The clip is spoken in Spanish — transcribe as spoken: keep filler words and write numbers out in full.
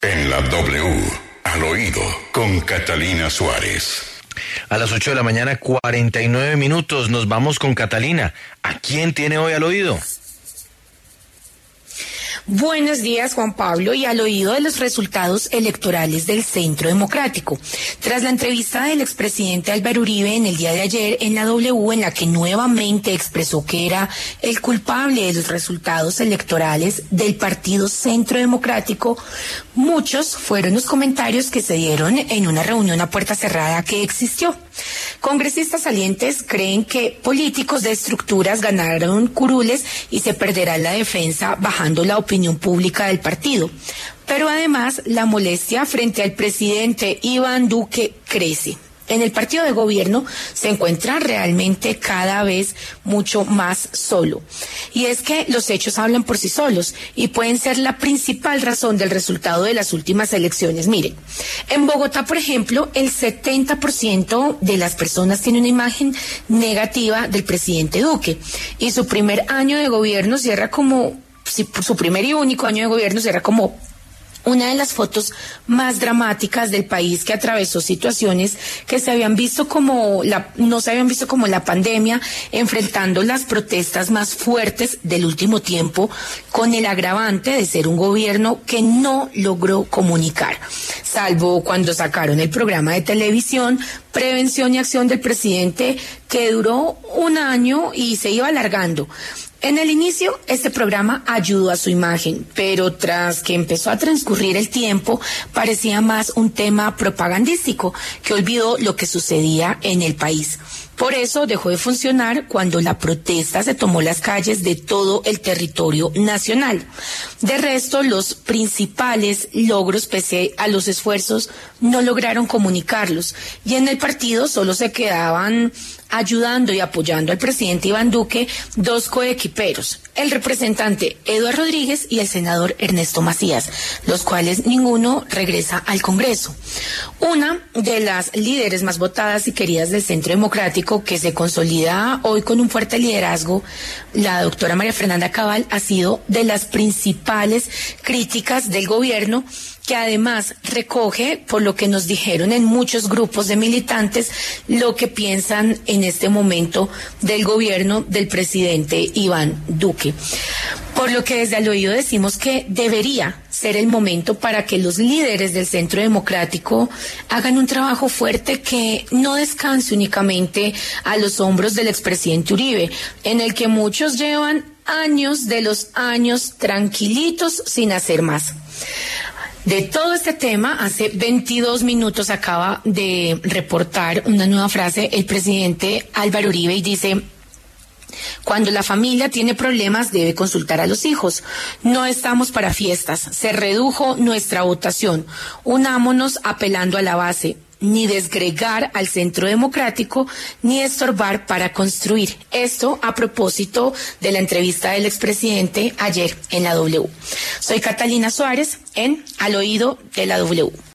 En la W, al oído, con Catalina Suárez. A las ocho de la mañana, cuarenta y nueve minutos, nos vamos con Catalina. ¿A quién tiene hoy al oído? Buenos días, Juan Pablo, y al oído de los resultados electorales del Centro Democrático. Tras la entrevista del expresidente Álvaro Uribe en el día de ayer en la W, en la que nuevamente expresó que era el culpable de los resultados electorales del Partido Centro Democrático, muchos fueron los comentarios que se dieron en una reunión a puerta cerrada que existió. Congresistas salientes creen que políticos de estructuras ganaron curules y se perderá la defensa bajando la opinión pública del partido. Pero además la molestia frente al presidente Iván Duque crece. En el partido de gobierno se encuentra realmente cada vez mucho más solo. Y es que los hechos hablan por sí solos y pueden ser la principal razón del resultado de las últimas elecciones. Miren, en Bogotá, por ejemplo, el setenta por ciento de las personas tiene una imagen negativa del presidente Duque. Y su primer año de gobierno cierra como, su primer y único año de gobierno cierra como una de las fotos más dramáticas del país, que atravesó situaciones que se habían visto como la, no se habían visto como la pandemia, enfrentando las protestas más fuertes del último tiempo, con el agravante de ser un gobierno que no logró comunicar, salvo cuando sacaron el programa de televisión Prevención y Acción del Presidente, que duró un año y se iba alargando. En el inicio, este programa ayudó a su imagen, pero tras que empezó a transcurrir el tiempo, parecía más un tema propagandístico que olvidó lo que sucedía en el país. Por eso dejó de funcionar cuando la protesta se tomó las calles de todo el territorio nacional. De resto, los principales logros, pese a los esfuerzos, no lograron comunicarlos, y en el partido solo se quedaban ayudando y apoyando al presidente Iván Duque dos coequiperos, el representante Eduardo Rodríguez y el senador Ernesto Macías, los cuales ninguno regresa al Congreso. Una de las líderes más votadas y queridas del Centro Democrático, que se consolida hoy con un fuerte liderazgo, la doctora María Fernanda Cabal, ha sido de las principales críticas del gobierno, que además recoge, por lo que nos dijeron en muchos grupos de militantes, lo que piensan en este momento del gobierno del presidente Iván Duque. Por lo que desde Al Oído decimos que debería ser el momento para que los líderes del Centro Democrático hagan un trabajo fuerte que no descanse únicamente a los hombros del expresidente Uribe, en el que muchos llevan años de los años tranquilitos sin hacer más. De todo este tema, hace veintidós minutos acaba de reportar una nueva frase el presidente Álvaro Uribe y dice: cuando la familia tiene problemas debe consultar a los hijos. No estamos para fiestas. Se redujo nuestra votación. Unámonos apelando a la base. Ni desgregar al Centro Democrático, ni estorbar para construir. Esto a propósito de la entrevista del expresidente ayer en la W. Soy Catalina Suárez en Al Oído de la W.